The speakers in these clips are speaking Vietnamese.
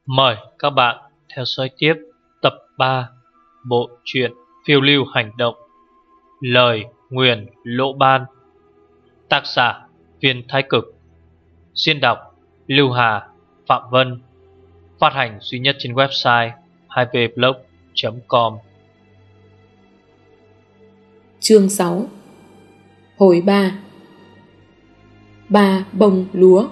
Mời các bạn theo dõi tiếp tập 3 bộ truyện phiêu lưu hành động Lời Nguyền Lỗ Ban. Tác giả Viên Thái Cực. Xuyên đọc Lưu Hà, Phạm Vân. Phát hành duy nhất trên website 2vblog.com. Chương 6. Hồi 3. Ba bông lúa.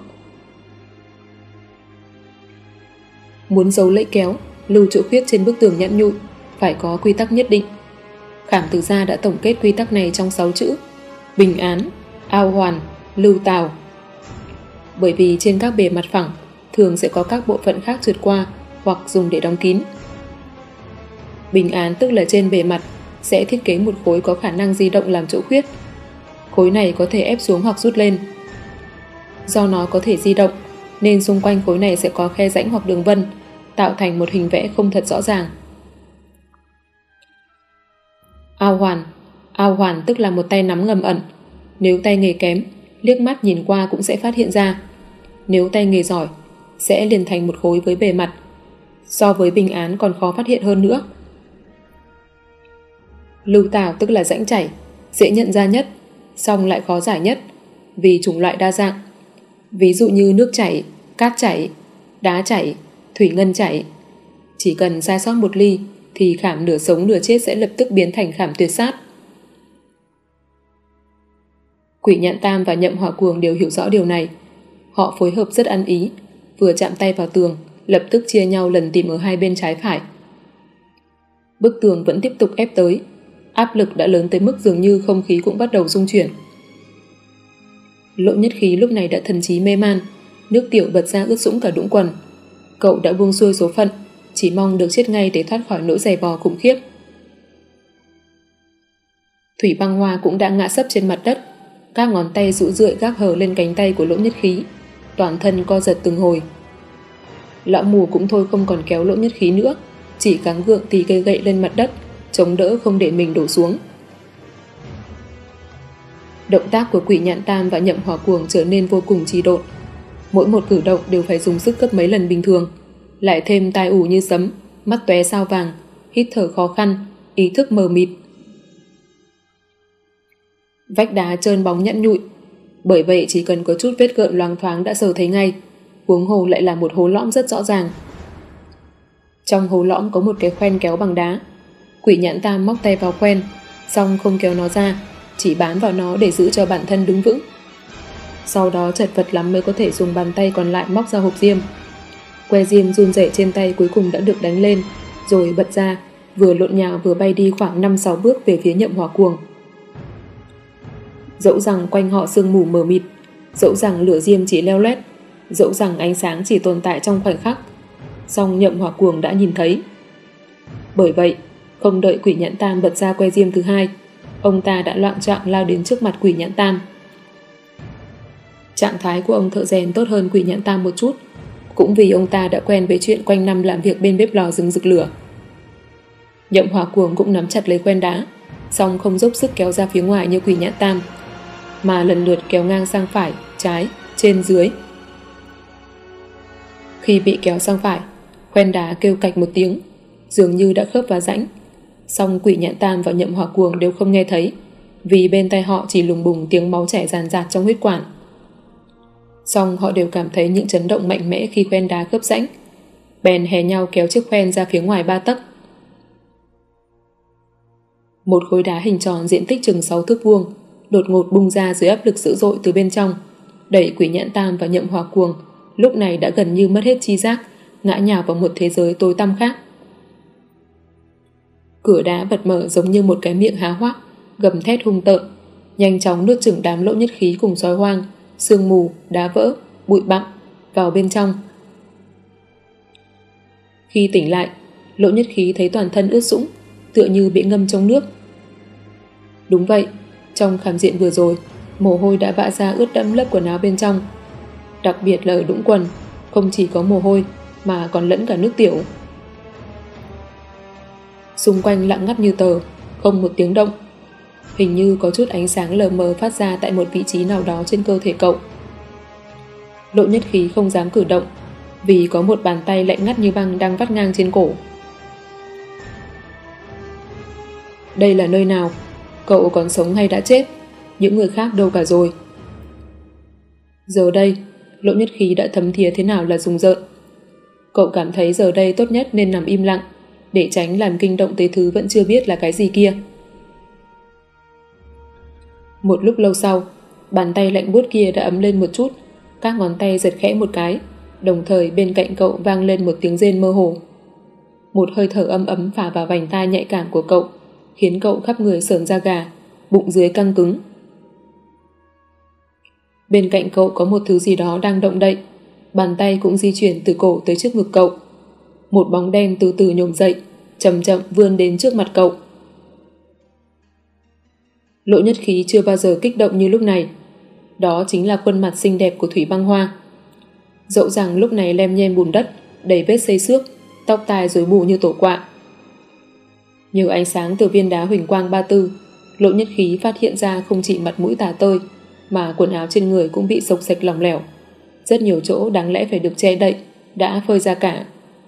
Muốn giấu lẫy kéo, lưu chỗ khuyết trên bức tường nhẵn nhụi phải có quy tắc nhất định. Khảm Tử Gia đã tổng kết quy tắc này trong 6 chữ: bình án, ao hoàn, lưu tào. Bởi vì trên các bề mặt phẳng thường sẽ có các bộ phận khác trượt qua hoặc dùng để đóng kín. Bình án tức là trên bề mặt sẽ thiết kế một khối có khả năng di động làm chỗ khuyết. Khối này có thể ép xuống hoặc rút lên. Do nó có thể di động nên xung quanh khối này sẽ có khe rãnh hoặc đường vân, tạo thành một hình vẽ không thật rõ ràng. Ao hoàn tức là một tay nắm ngầm ẩn. Nếu tay nghề kém, liếc mắt nhìn qua cũng sẽ phát hiện ra. Nếu tay nghề giỏi, sẽ liền thành một khối với bề mặt. So với bình án còn khó phát hiện hơn nữa. Lưu tào tức là rãnh chảy, dễ nhận ra nhất, song lại khó giải nhất, vì chủng loại đa dạng. Ví dụ như nước chảy, cát chảy, đá chảy, thủy ngân chảy. Chỉ cần sai sót một ly thì khảm nửa sống nửa chết sẽ lập tức biến thành khảm tuyệt sát. Quỷ Nhạn Tam và Nhậm Hỏa Cuồng đều hiểu rõ điều này. Họ phối hợp rất ăn ý, vừa chạm tay vào tường, lập tức chia nhau lần tìm ở hai bên trái phải. Bức tường vẫn tiếp tục ép tới, áp lực đã lớn tới mức dường như không khí cũng bắt đầu rung chuyển. Lỗ Nhất Khí lúc này đã thần trí mê man, nước tiểu bật ra ướt sũng cả đũng quần. Cậu đã buông xuôi số phận, chỉ mong được chết ngay để thoát khỏi nỗi giày vò khủng khiếp. Thủy Băng Hoa cũng đã ngã sấp trên mặt đất, các ngón tay rũ rượi gác hờ lên cánh tay của Lỗ Nhất Khí, toàn thân co giật từng hồi. Lão mù cũng thôi không còn kéo Lỗ Nhất Khí nữa, chỉ gắng gượng tì cây gậy lên mặt đất, chống đỡ không để mình đổ xuống. Động tác của Quỷ Nhạn Tam và Nhậm Hỏa Cuồng trở nên vô cùng trì độn. Mỗi một cử động đều phải dùng sức gấp mấy lần bình thường, lại thêm tai ù như sấm, mắt tóe sao vàng, hít thở khó khăn, ý thức mờ mịt. Vách đá trơn bóng nhẵn nhụi, bởi vậy chỉ cần có chút vết gợn loáng thoáng đã sờ thấy ngay, huống hồ lại là một hố lõm rất rõ ràng. Trong hố lõm có một cái khoen kéo bằng đá. Quỷ Nhãn Tam móc tay vào khoen, xong không kéo nó ra, chỉ bám vào nó để giữ cho bản thân đứng vững. Sau đó chật vật lắm mới có thể dùng bàn tay còn lại móc ra hộp diêm. Que diêm run rẩy trên tay cuối cùng đã được đánh lên, rồi bật ra, vừa lộn nhào vừa bay đi khoảng 5-6 bước về phía Nhậm Hỏa Cuồng. Dẫu rằng quanh họ sương mù mờ mịt, dẫu rằng lửa diêm chỉ leo lét, dẫu rằng ánh sáng chỉ tồn tại trong khoảnh khắc, song Nhậm Hỏa Cuồng đã nhìn thấy. Bởi vậy, không đợi Quỷ Nhãn Tam bật ra que diêm thứ hai, ông ta đã loạng choạng lao đến trước mặt Quỷ Nhãn Tam. Trạng thái của ông thợ rèn tốt hơn Quỷ Nhãn Tam một chút, cũng vì ông ta đã quen với chuyện quanh năm làm việc bên bếp lò rừng rực lửa. Nhậm Hỏa Cuồng cũng nắm chặt lấy khoen đá, song không dốc sức kéo ra phía ngoài như Quỷ Nhãn Tam, mà lần lượt kéo ngang sang phải, trái, trên, dưới. Khi bị kéo sang phải, khoen đá kêu cạch một tiếng, dường như đã khớp vào rãnh, song Quỷ Nhãn Tam và Nhậm Hỏa Cuồng đều không nghe thấy, vì bên tai họ chỉ lùng bùng tiếng máu chảy ràn rạt trong huyết quản. Song họ đều cảm thấy những chấn động mạnh mẽ khi khoen đá khớp rãnh, bèn hè nhau kéo chiếc khoen ra phía ngoài 3 tấc. Một khối đá hình tròn diện tích chừng 6 thước vuông đột ngột bung ra dưới áp lực dữ dội từ bên trong, đẩy Quỷ Nhãn Tam và Nhậm Hỏa Cuồng lúc này đã gần như mất hết tri giác, ngã nhào vào một thế giới tối tăm khác. Cửa đá bật mở giống như một cái miệng há hoác, gầm thét hung tợn, nhanh chóng nuốt chửng đám Lỗ Nhất Khí cùng sói hoang, sương mù, đá vỡ, bụi bặm vào bên trong. Khi tỉnh lại, Lỗ Nhất Khí thấy toàn thân ướt sũng, tựa như bị ngâm trong nước. Đúng vậy, trong khảm diện vừa rồi, mồ hôi đã vã ra ướt đẫm lớp quần áo bên trong. Đặc biệt là ở đũng quần, không chỉ có mồ hôi mà còn lẫn cả nước tiểu. Xung quanh lặng ngắt như tờ, không một tiếng động. Hình như có chút ánh sáng lờ mờ phát ra tại một vị trí nào đó trên cơ thể cậu. Lỗ Nhất Khí không dám cử động, vì có một bàn tay lạnh ngắt như băng đang vắt ngang trên cổ. Đây là nơi nào? Cậu còn sống hay đã chết? Những người khác đâu cả rồi? Giờ đây, Lộ Nhất Khí đã thấm thía thế nào là rùng rợn. Cậu cảm thấy giờ đây tốt nhất nên nằm im lặng, để tránh làm kinh động tới thứ vẫn chưa biết là cái gì kia. Một lúc lâu sau, bàn tay lạnh buốt kia đã ấm lên một chút, các ngón tay giật khẽ một cái, đồng thời bên cạnh cậu vang lên một tiếng rên mơ hồ. Một hơi thở ấm ấm phả vào vành tai nhạy cảm của cậu, khiến cậu khắp người sởn da gà, bụng dưới căng cứng. Bên cạnh cậu có một thứ gì đó đang động đậy, bàn tay cũng di chuyển từ cổ tới trước ngực cậu. Một bóng đen từ từ nhổm dậy, chậm chậm vươn đến trước mặt cậu. Lộ Nhất Khí chưa bao giờ kích động như lúc này. Đó chính là khuôn mặt xinh đẹp của Thủy Băng Hoa. Dẫu rằng lúc này lem nhem bùn đất, đầy vết xây xước, tóc tai rối bù như tổ quạ. Nhờ ánh sáng từ viên đá huỳnh quang 34, Lộ Nhất Khí phát hiện ra không chỉ mặt mũi tả tơi, mà quần áo trên người cũng bị xộc xệch lỏng lẻo. Rất nhiều chỗ đáng lẽ phải được che đậy, đã phơi ra cả.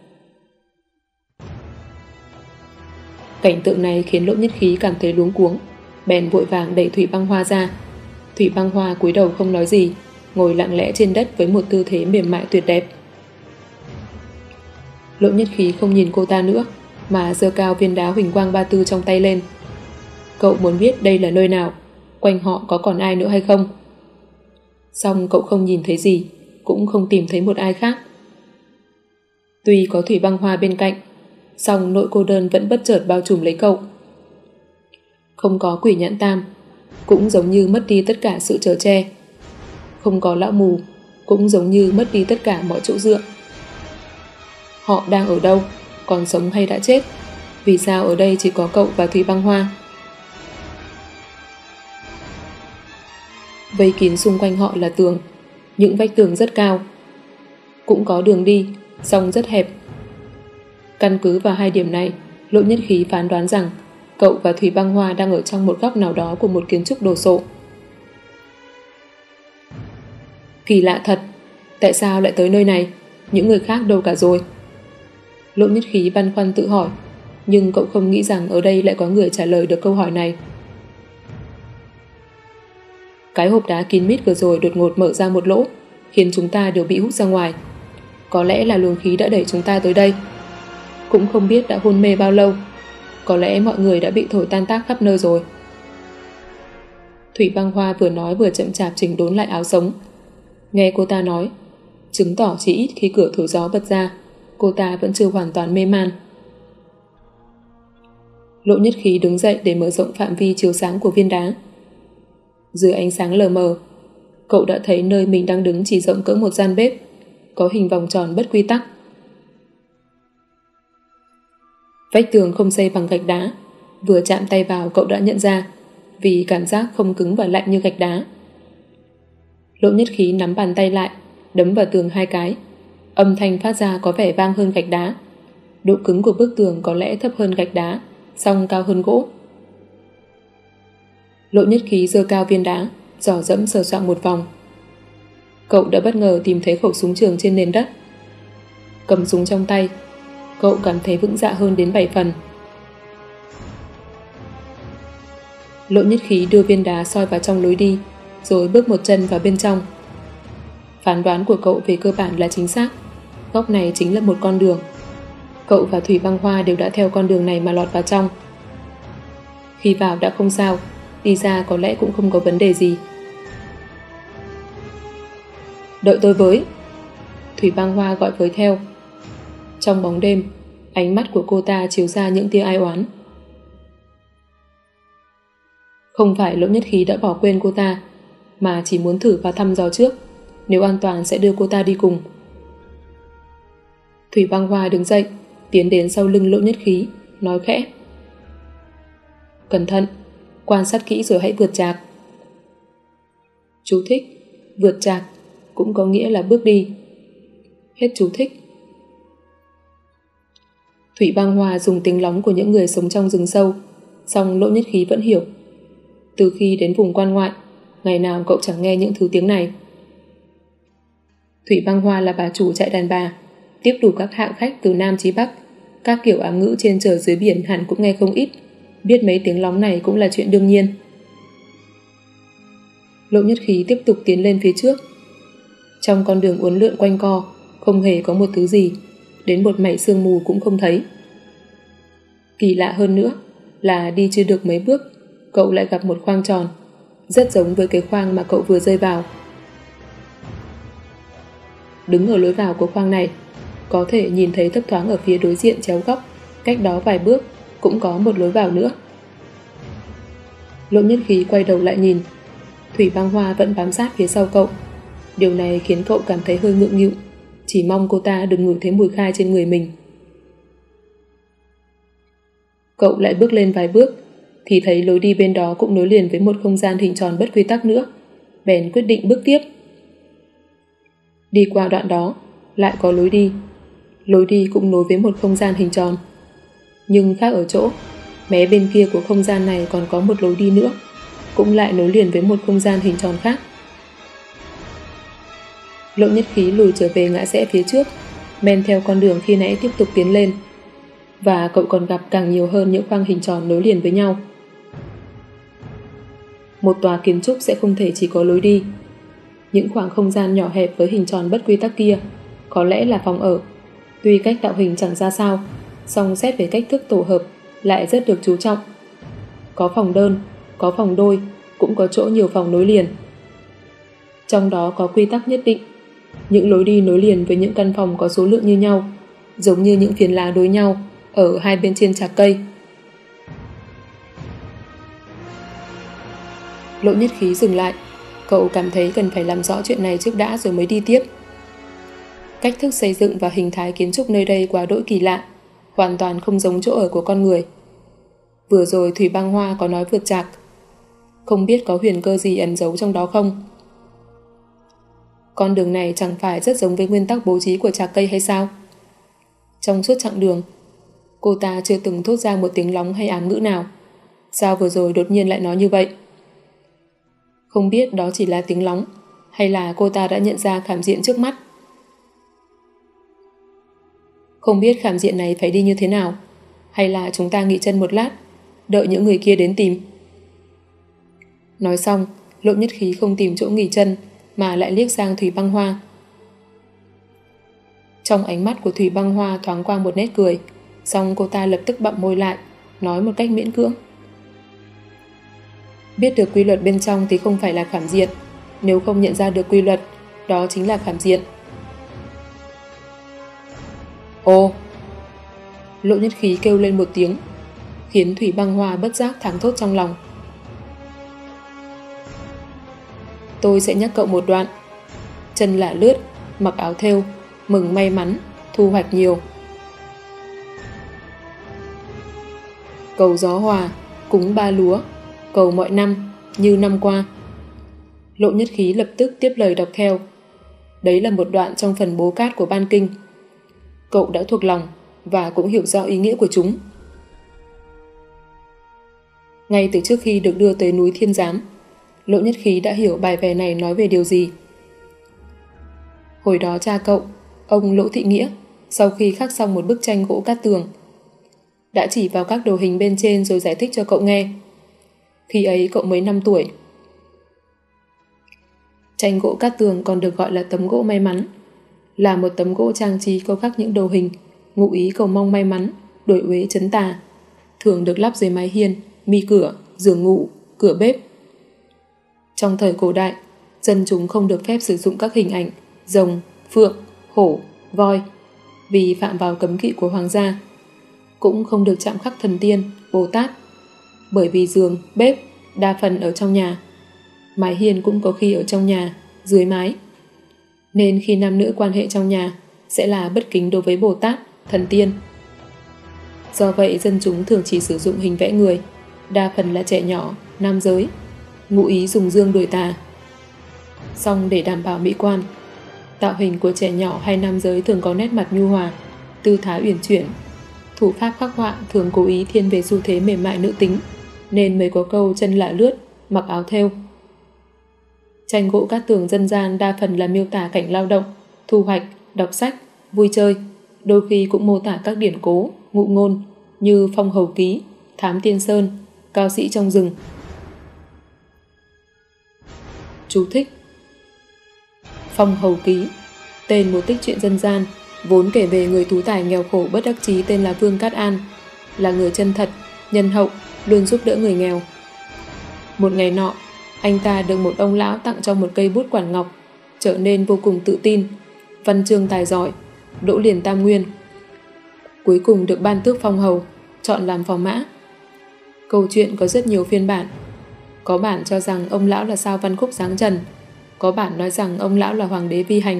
Cảnh tượng này khiến Lộ Nhất Khí cảm thấy luống cuống, bèn vội vàng đẩy Thủy Băng Hoa ra. Thủy Băng Hoa cúi đầu không nói gì, ngồi lặng lẽ trên đất với một tư thế mềm mại tuyệt đẹp. Lộ Nhất Khí không nhìn cô ta nữa, mà giơ cao viên đá huỳnh quang 34 trong tay lên. Cậu muốn biết đây là nơi nào, quanh họ có còn ai nữa hay không. Xong cậu không nhìn thấy gì, cũng không tìm thấy một ai khác. Tuy có Thủy Băng Hoa bên cạnh, song nỗi cô đơn vẫn bất chợt bao trùm lấy cậu. Không có Quỷ Nhãn Tam, cũng giống như mất đi tất cả sự chở che. Không có Lão Mù, cũng giống như mất đi tất cả mọi chỗ dựa. Họ đang ở đâu, còn sống hay đã chết? Vì sao ở đây chỉ có cậu và Thủy Băng Hoa? Vây kín xung quanh họ là tường, những vách tường rất cao. Cũng có đường đi, song rất hẹp. Căn cứ vào hai điểm này, Lộ Nhất Khí phán đoán rằng cậu và Thủy Băng Hoa đang ở trong một góc nào đó của một kiến trúc đồ sộ. Kỳ lạ thật, tại sao lại tới nơi này? Những người khác đâu cả rồi? Lộ Nhất Khí băn khoăn tự hỏi, nhưng cậu không nghĩ rằng ở đây lại có người trả lời được câu hỏi này. Cái hộp đá kín mít vừa rồi đột ngột mở ra một lỗ, khiến chúng ta đều bị hút ra ngoài. Có lẽ là luồng khí đã đẩy chúng ta tới đây. Cũng không biết đã hôn mê bao lâu. Có lẽ mọi người đã bị thổi tan tác khắp nơi rồi. Thủy Băng Hoa vừa nói vừa chậm chạp chỉnh đốn lại áo sống. Nghe cô ta nói, chứng tỏ chỉ ít khi cửa thổi gió bật ra, cô ta vẫn chưa hoàn toàn mê man. Lộ Nhất Khí đứng dậy để mở rộng phạm vi chiếu sáng của viên đá. Dưới ánh sáng lờ mờ, cậu đã thấy nơi mình đang đứng chỉ rộng cỡ một gian bếp, có hình vòng tròn bất quy tắc. Vách tường không xây bằng gạch đá, vừa chạm tay vào cậu đã nhận ra, vì cảm giác không cứng và lạnh như gạch đá. Lộ Nhất Khí nắm bàn tay lại, đấm vào tường 2 cái. Âm thanh phát ra có vẻ vang hơn gạch đá. Độ cứng của bức tường có lẽ thấp hơn gạch đá, song cao hơn gỗ. Lộ Nhất Khí giơ cao viên đá, dò dẫm sờ soạng một vòng. Cậu đã bất ngờ tìm thấy khẩu súng trường trên nền đất. Cầm súng trong tay, cậu cảm thấy vững dạ hơn đến 7 phần. Lộ Nhất Khí đưa viên đá soi vào trong lối đi, rồi bước một chân vào bên trong. Phán đoán của cậu về cơ bản là chính xác. Góc này chính là một con đường. Cậu và Thủy Băng Hoa đều đã theo con đường này mà lọt vào trong. Khi vào đã không sao, đi ra có lẽ cũng không có vấn đề gì. Đợi tôi với. Thủy Băng Hoa gọi với theo. Trong bóng đêm, ánh mắt của cô ta chiếu ra những tia ai oán. Không phải Lộ Nhất Khí đã bỏ quên cô ta, mà chỉ muốn thử và thăm dò trước. Nếu an toàn sẽ đưa cô ta đi cùng. Thủy Băng Hoa đứng dậy, tiến đến sau lưng Lộ Nhất Khí, nói khẽ. Cẩn thận, quan sát kỹ rồi hãy vượt chạc. Chú thích, vượt chạc cũng có nghĩa là bước đi. Hết chú thích. Thủy Băng Hoa dùng tiếng lóng của những người sống trong rừng sâu, song Lộ Nhất Khí vẫn hiểu. Từ khi đến vùng quan ngoại, ngày nào cậu chẳng nghe những thứ tiếng này. Thủy Băng Hoa là bà chủ trại đàn bà, tiếp đủ các hạng khách từ Nam chí Bắc, các kiểu ám ngữ trên trời dưới biển hẳn cũng nghe không ít, biết mấy tiếng lóng này cũng là chuyện đương nhiên. Lộ Nhất Khí tiếp tục tiến lên phía trước. Trong con đường uốn lượn quanh co, không hề có một thứ gì, đến một mảy sương mù cũng không thấy. Kỳ lạ hơn nữa là đi chưa được mấy bước, cậu lại gặp một khoang tròn, rất giống với cái khoang mà cậu vừa rơi vào. Đứng ở lối vào của khoang này, có thể nhìn thấy thấp thoáng ở phía đối diện chéo góc, cách đó vài bước cũng có một lối vào nữa. Lộ Nhất Khí quay đầu lại nhìn, Thủy Băng Hoa vẫn bám sát phía sau cậu. Điều này khiến cậu cảm thấy hơi ngượng nghịu, chỉ mong cô ta đừng ngửi thấy mùi khai trên người mình. Cậu lại bước lên vài bước, thì thấy lối đi bên đó cũng nối liền với một không gian hình tròn bất quy tắc nữa, bèn quyết định bước tiếp. Đi qua đoạn đó, lại có lối đi cũng nối với một không gian hình tròn. Nhưng khác ở chỗ, mé bên kia của không gian này còn có một lối đi nữa, cũng lại nối liền với một không gian hình tròn khác. Lộ Nhất Khí lùi trở về ngã rẽ phía trước, men theo con đường khi nãy tiếp tục tiến lên, và cậu còn gặp càng nhiều hơn những khoang hình tròn nối liền với nhau. Một tòa kiến trúc sẽ không thể chỉ có lối đi. Những khoảng không gian nhỏ hẹp với hình tròn bất quy tắc kia có lẽ là phòng ở, tuy cách tạo hình chẳng ra sao, song xét về cách thức tổ hợp lại rất được chú trọng. Có phòng đơn, có phòng đôi, cũng có chỗ nhiều phòng nối liền. Trong đó có quy tắc nhất định, những lối đi nối liền với những căn phòng có số lượng như nhau, giống như những phiến lá đối nhau ở hai bên trên trạc cây. Lộ Nhất Khí dừng lại, cậu cảm thấy cần phải làm rõ chuyện này trước đã rồi mới đi tiếp. Cách thức xây dựng và hình thái kiến trúc nơi đây quá đỗi kỳ lạ, hoàn toàn không giống chỗ ở của con người. Vừa rồi Thủy Băng Hoa có nói vượt trạc, không biết có huyền cơ gì ẩn giấu trong đó không? Con đường này chẳng phải rất giống với nguyên tắc bố trí của trạc cây hay sao? Trong suốt chặng đường, cô ta chưa từng thốt ra một tiếng lóng hay ám ngữ nào. Sao vừa rồi đột nhiên lại nói như vậy? Không biết đó chỉ là tiếng lóng, hay là cô ta đã nhận ra khảm diện trước mắt. Không biết khảm diện này phải đi như thế nào, hay là chúng ta nghỉ chân một lát, đợi những người kia đến tìm. Nói xong, Lộ Nhất Khí không tìm chỗ nghỉ chân, mà lại liếc sang Thủy Băng Hoa. Trong ánh mắt của Thủy Băng Hoa thoáng qua một nét cười, xong cô ta lập tức bặm môi lại, nói một cách miễn cưỡng. Biết được quy luật bên trong thì không phải là khảm diện, nếu không nhận ra được quy luật, đó chính là khảm diện. Ồ! Lộ Nhất Khí kêu lên một tiếng, khiến Thủy Băng Hoa bất giác thảng thốt trong lòng. Tôi sẽ nhắc cậu một đoạn. Chân là lướt, mặc áo thêu, mừng may mắn, thu hoạch nhiều. Cầu gió hòa, cúng ba lúa, cầu mọi năm, như năm qua. Lộ Nhất Khí lập tức tiếp lời đọc theo. Đấy là một đoạn trong phần bố cát của ban kinh. Cậu đã thuộc lòng và cũng hiểu rõ ý nghĩa của chúng. Ngay từ trước khi được đưa tới núi Thiên Giám, Lộ Nhất Khí đã hiểu bài vè này nói về điều gì. Hồi đó cha cậu, ông Lỗ Thị Nghĩa, sau khi khắc xong một bức tranh gỗ cát tường, đã chỉ vào các đồ hình bên trên rồi giải thích cho cậu nghe. Khi ấy cậu mới 5 tuổi. Tranh gỗ cát tường còn được gọi là tấm gỗ may mắn, là một tấm gỗ trang trí có khắc những đồ hình, ngụ ý cầu mong may mắn, đổi uế trấn tà, thường được lắp dưới mái hiên, mi cửa, giường ngủ, cửa bếp. Trong thời cổ đại, dân chúng không được phép sử dụng các hình ảnh rồng, phượng, hổ, voi vì phạm vào cấm kỵ của hoàng gia, cũng không được chạm khắc thần tiên, Bồ Tát, bởi vì giường, bếp đa phần ở trong nhà, mái hiên cũng có khi ở trong nhà, dưới mái, nên khi nam nữ quan hệ trong nhà sẽ là bất kính đối với Bồ Tát, thần tiên. Do vậy dân chúng thường chỉ sử dụng hình vẽ người, đa phần là trẻ nhỏ, nam giới, ngụ ý dùng dương đuổi tà. Song để đảm bảo mỹ quan, tạo hình của trẻ nhỏ hay nam giới thường có nét mặt nhu hòa, tư thái uyển chuyển. Thủ pháp khắc họa thường cố ý thiên về xu thế mềm mại nữ tính, nên mới có câu chân lạ lướt, mặc áo thêu. Tranh gỗ cát tường dân gian đa phần là miêu tả cảnh lao động, thu hoạch, đọc sách, vui chơi, đôi khi cũng mô tả các điển cố, ngụ ngôn như Phong Hầu Ký, Thám Tiên Sơn, Cao Sĩ trong rừng. Chú thích: Phong Hầu Ký, tên một tích truyện dân gian, vốn kể về người tú tài nghèo khổ bất đắc chí tên là Vương Cát An, là người chân thật, nhân hậu, luôn giúp đỡ người nghèo. Một ngày nọ, anh ta được một ông lão tặng cho một cây bút quản ngọc, trở nên vô cùng tự tin, văn chương tài giỏi, đỗ liền tam nguyên. Cuối cùng được ban tước phong hầu, chọn làm phò mã. Câu chuyện có rất nhiều phiên bản. Có bản cho rằng ông lão là sao Văn Khúc giáng trần, có bản nói rằng ông lão là hoàng đế vi hành.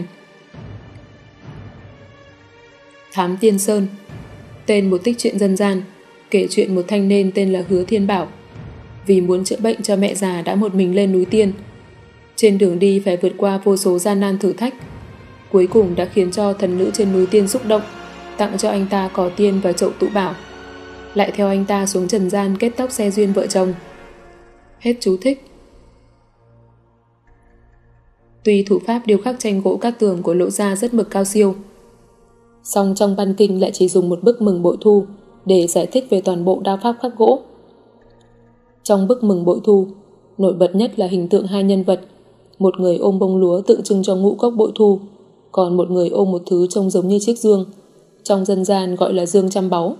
Thám Tiên Sơn, tên một tích truyện dân gian, kể chuyện một thanh niên tên là Hứa Thiên Bảo. Vì muốn chữa bệnh cho mẹ già đã một mình lên núi tiên. Trên đường đi phải vượt qua vô số gian nan thử thách, cuối cùng đã khiến cho thần nữ trên núi tiên xúc động, tặng cho anh ta cỏ tiên và chậu tụ bảo, lại theo anh ta xuống trần gian kết tóc xe duyên vợ chồng. Hết chú thích. Tuy thủ pháp điêu khắc tranh gỗ cát tường của Lộ Gia rất mực cao siêu, song trong văn kinh lại chỉ dùng một bức mừng bội thu để giải thích về toàn bộ đao pháp khắc gỗ. Trong bức mừng bội thu, nổi bật nhất là hình tượng hai nhân vật, một người ôm bông lúa tượng trưng cho ngũ cốc bội thu, còn một người ôm một thứ trông giống như chiếc dương, trong dân gian gọi là dương trăm báu.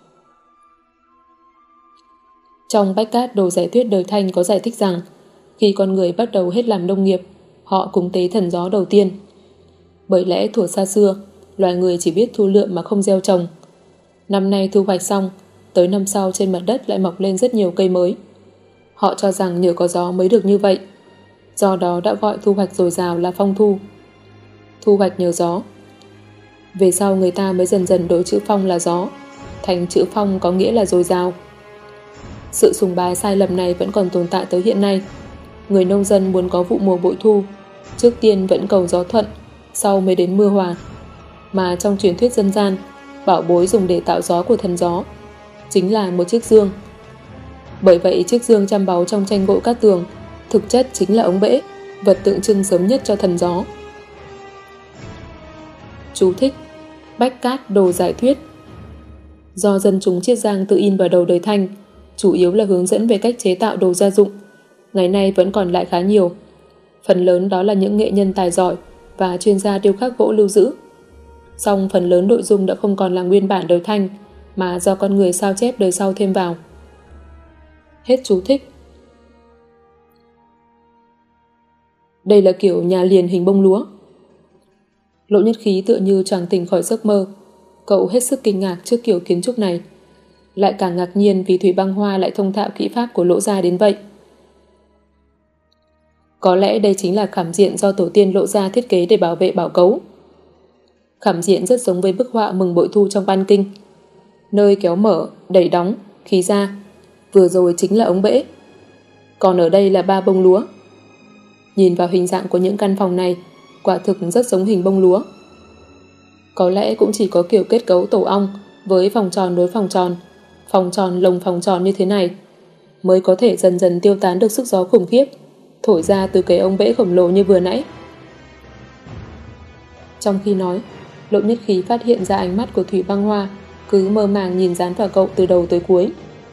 Trong Bách Cát Đồ Giải Thuyết đời Thanh có giải thích rằng, khi con người bắt đầu hết làm nông nghiệp, họ cúng tế thần gió đầu tiên. Bởi lẽ thuở xa xưa, loài người chỉ biết thu lượm mà không gieo trồng. Năm nay thu hoạch xong, tới năm sau trên mặt đất lại mọc lên rất nhiều cây mới. Họ cho rằng nhờ có gió mới được như vậy, do đó đã gọi thu hoạch dồi dào là phong thu. Thu hoạch nhờ gió. Về sau người ta mới dần dần đổi chữ phong là gió, thành chữ phong có nghĩa là dồi dào. Sự sùng bái sai lầm này vẫn còn tồn tại tới hiện nay. Người nông dân muốn có vụ mùa bội thu, trước tiên vẫn cầu gió thuận, sau mới đến mưa hòa. Mà trong truyền thuyết dân gian, bảo bối dùng để tạo gió của thần gió chính là một chiếc dương. Bởi vậy chiếc dương trăm báu trong tranh gỗ cát tường thực chất chính là ống bể, vật tượng trưng sớm nhất cho thần gió. Chú thích: Bách Cát Đồ Giải Thuyết. Do dân chúng Chiết Giang tự in vào đầu đời Thanh, chủ yếu là hướng dẫn về cách chế tạo đồ gia dụng, ngày nay vẫn còn lại khá nhiều. Phần lớn đó là những nghệ nhân tài giỏi và chuyên gia điêu khắc gỗ lưu giữ. Song phần lớn nội dung đã không còn là nguyên bản đời Thanh, mà do con người sao chép đời sau thêm vào. Hết chú thích. Đây là kiểu nhà liền hình bông lúa. Lộ Nhất Khí tựa như choàng tỉnh khỏi giấc mơ. Cậu hết sức kinh ngạc trước kiểu kiến trúc này, lại càng ngạc nhiên vì Thủy Băng Hoa lại thông thạo kỹ pháp của Lỗ Gia đến vậy. Có lẽ đây chính là khảm diện do tổ tiên Lỗ Gia thiết kế để bảo vệ bảo cấu. Khảm diện rất giống với bức họa mừng bội thu trong Văn Kinh. Nơi kéo mở, đẩy đóng, khí ra, vừa rồi chính là ống bể. Còn ở đây là 3 bông lúa. Nhìn vào hình dạng của những căn phòng này, quả thực rất giống hình bông lúa. Có lẽ cũng chỉ có kiểu kết cấu tổ ong với phòng tròn đối phòng tròn lồng phòng tròn như thế này mới có thể dần dần tiêu tán được sức gió khủng khiếp thổi ra từ cái ống bể khổng lồ như vừa nãy. Trong khi nói, Lộ Nhất Khí phát hiện ra ánh mắt của Thủy Băng Hoa cứ mơ màng nhìn dán vào cậu từ đầu tới cuối.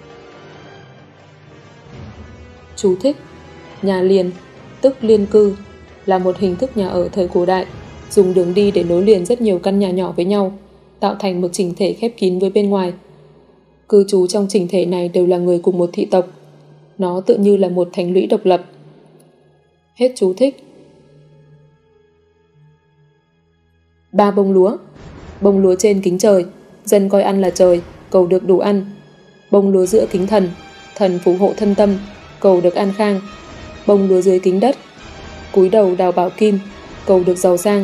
Chú thích: Nhà liền, tức liên cư, là một hình thức nhà ở thời cổ đại, dùng đường đi để nối liền rất nhiều căn nhà nhỏ với nhau, tạo thành một chỉnh thể khép kín với bên ngoài. Cư trú trong chỉnh thể này đều là người cùng một thị tộc. Nó tự như là một thành lũy độc lập. Hết chú thích. 3 bông lúa. Bông lúa trên kính trời, dân coi ăn là trời, cầu được đủ ăn. Bông lúa giữa kính thần, thần phù hộ thân tâm, cầu được an khang. Bông lúa dưới kính đất, cúi đầu đào bảo kim, cầu được giàu sang.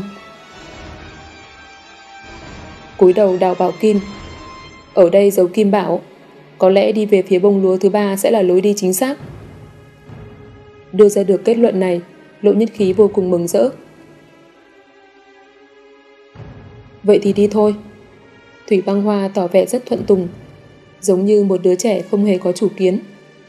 Cúi đầu đào bảo kim, ở đây giấu kim bảo, có lẽ đi về phía bông lúa thứ 3 sẽ là lối đi chính xác. Đưa ra được kết luận này, Lộ Nhất Khí vô cùng mừng rỡ. Vậy thì đi thôi. Thủy Băng Hoa tỏ vẻ rất thuận tùng, giống như một đứa trẻ không hề có chủ kiến.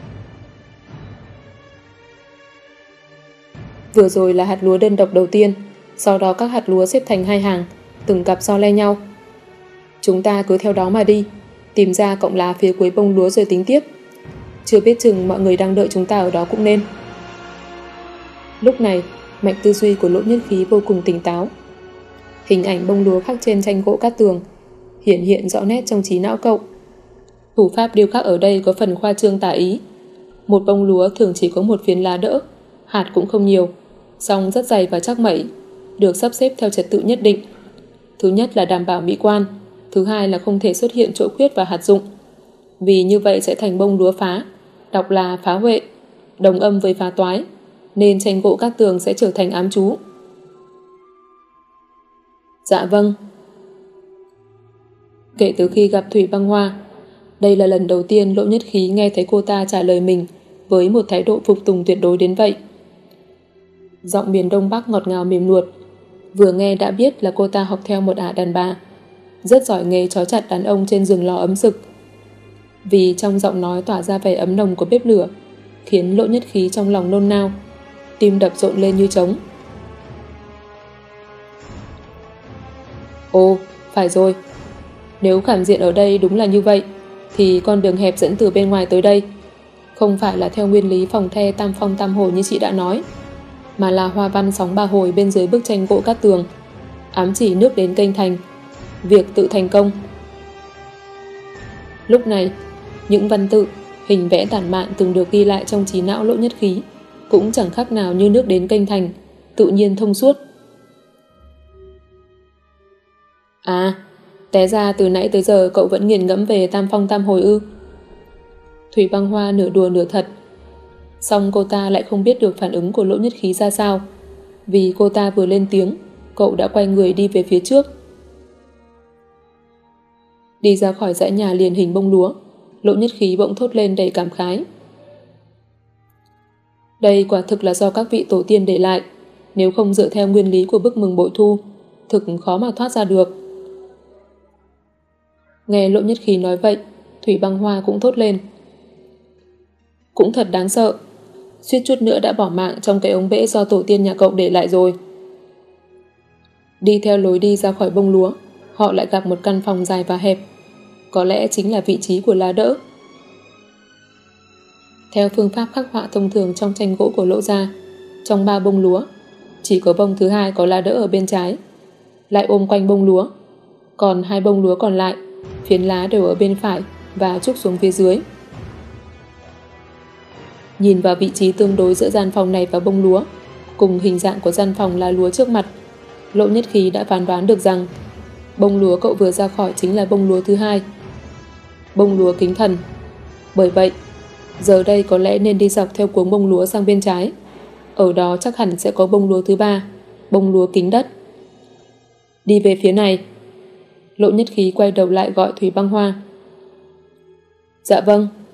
Vừa rồi là hạt lúa đơn độc đầu tiên, sau đó các hạt lúa xếp thành 2 hàng, từng cặp so le nhau. Chúng ta cứ theo đó mà đi, tìm ra cọng lá phía cuối bông lúa rồi tính tiếp. Chưa biết chừng mọi người đang đợi chúng ta ở đó cũng nên. Lúc này, mạch tư duy của Lỗ Nhất Khí vô cùng tỉnh táo. Hình ảnh bông lúa khắc trên tranh gỗ cát tường hiện rõ nét trong trí não cậu. Thủ pháp điêu khắc ở đây có phần khoa trương tả ý. Một bông lúa thường chỉ có một phiến lá đỡ, hạt cũng không nhiều, song rất dày và chắc mẩy, được sắp xếp theo trật tự nhất định. Thứ nhất là đảm bảo mỹ quan, thứ hai là không thể xuất hiện chỗ khuyết và hạt rụng. Vì như vậy sẽ thành bông lúa phá, đọc là phá huệ, đồng âm với phá toái, nên tranh gỗ cát tường sẽ trở thành ám chú. Dạ vâng. Kể từ khi gặp Thủy Băng Hoa, đây là lần đầu tiên Lỗ Nhất Khí nghe thấy cô ta trả lời mình với một thái độ phục tùng tuyệt đối đến vậy. Giọng miền Đông Bắc ngọt ngào mềm nuột, vừa nghe đã biết là cô ta học theo một ả đàn bà, rất giỏi nghề trói chặt đàn ông trên giường lò ấm sực. Vì trong giọng nói tỏa ra vẻ ấm nồng của bếp lửa, khiến Lỗ Nhất Khí trong lòng nôn nao, tim đập rộn lên như trống. Ồ, phải rồi. Nếu cảm diện ở đây đúng là như vậy, thì con đường hẹp dẫn từ bên ngoài tới đây không phải là theo nguyên lý phòng the tam phong tam hồi như chị đã nói, mà là hoa văn sóng ba hồi bên dưới bức tranh gỗ cát tường, ám chỉ nước đến kênh thành, việc tự thành công. Lúc này, những văn tự, hình vẽ tản mạn từng được ghi lại trong trí não Lỗ Nhất Khí cũng chẳng khác nào như nước đến kênh thành, tự nhiên thông suốt. À, té ra từ nãy tới giờ cậu vẫn nghiền ngẫm về tam phong tam hồi ư? Thủy Băng Hoa nửa đùa nửa thật. Xong cô ta lại không biết được phản ứng của Lỗ Nhất Khí ra sao, vì cô ta vừa lên tiếng, cậu đã quay người đi về phía trước. Đi ra khỏi dãy nhà liền hình bông lúa, Lỗ Nhất Khí bỗng thốt lên đầy cảm khái. Đây quả thực là do các vị tổ tiên để lại, nếu không dựa theo nguyên lý của bức mừng bội thu, thực khó mà thoát ra được. Nghe Lỗ Nhất Khí nói vậy, Thủy Băng Hoa cũng thốt lên. Cũng thật đáng sợ, suýt chút nữa đã bỏ mạng trong cái ống bể do tổ tiên nhà cậu để lại rồi. Đi theo lối đi ra khỏi bông lúa, họ lại gặp một căn phòng dài và hẹp, có lẽ chính là vị trí của lá đỡ. Theo phương pháp khắc họa thông thường trong tranh gỗ của Lỗ gia, trong 3 bông lúa, chỉ có bông thứ hai có lá đỡ ở bên trái, lại ôm quanh bông lúa, còn 2 bông lúa còn lại, phiến lá đều ở bên phải và trúc xuống phía dưới. Nhìn vào vị trí tương đối giữa gian phòng này và bông lúa, cùng hình dạng của gian phòng là lúa trước mặt, Lỗ Nhất Khí đã phán đoán được rằng bông lúa cậu vừa ra khỏi chính là bông lúa thứ hai, bông lúa kính thần. Bởi vậy, giờ đây có lẽ nên đi dọc theo cuống bông lúa sang bên trái, ở đó chắc hẳn sẽ có bông lúa thứ ba, bông lúa kính đất. Đi về phía này. Lỗ Nhất Khí quay đầu lại gọi Thủy Băng Hoa. Dạ vâng.